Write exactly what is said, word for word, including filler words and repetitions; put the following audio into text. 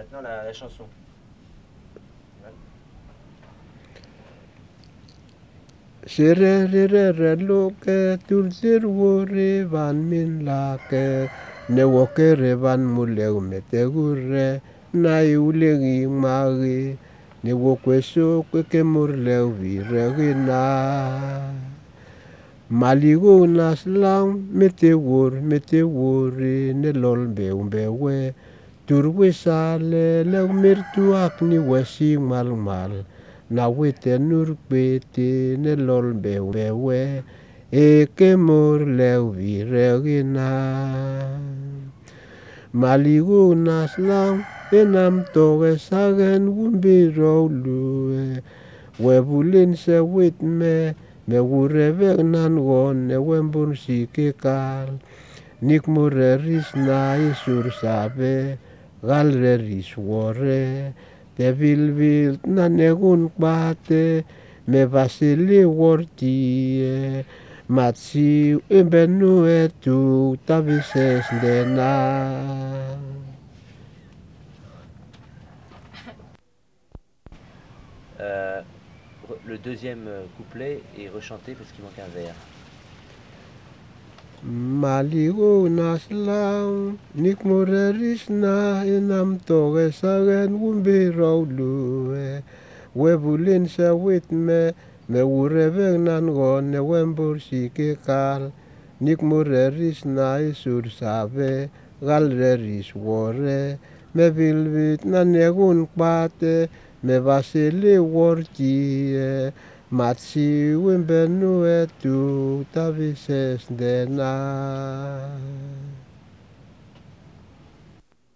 Non, la, la chanson. Ouais. Sirere loke tulsir wuri van min lake ne wokere van muleu metegure na iulegi magi ne wokweso kweke murleu viregina maligo naslang metewur metewuri ne lol beu bewe turwisale le mirtuak ni wesi mal mal na wite nur pete ne lol beu bewe e ke mor leu viregina maligo naslang enam toge sagen wumbi lue webulin se wit me me wureve nan gon ne wembun si kekal nik mureris na isur sabe gal reris wore te vil vil na negun kpate me vasili wortie matsi imbenu etu tavises dena. Euh, le deuxième couplet est rechanté parce qu'il manque un vers. Maligo naslang nik mureris na inam toge sagen wumbi lue webulin se wit me me wureveng nan gon ne wembur si kekal nik mureris na isur sabe gal reris wore me vilvit na negun kpate me vasili wortie matsi wimbenu etu tavises dena.